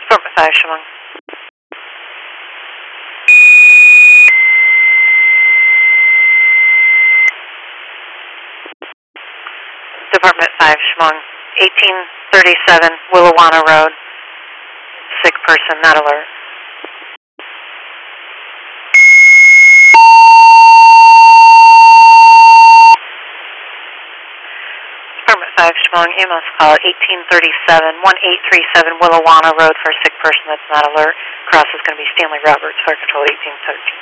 Department 5, Chemung. Department 5, Chemung. 1837 Willawanna Road. Sick person, not alert. Department 5, Chemung. EMS call 1837 Willawanna Road for a sick person that's not alert. Cross is going to be Stanley Roberts, Fire Control 1813.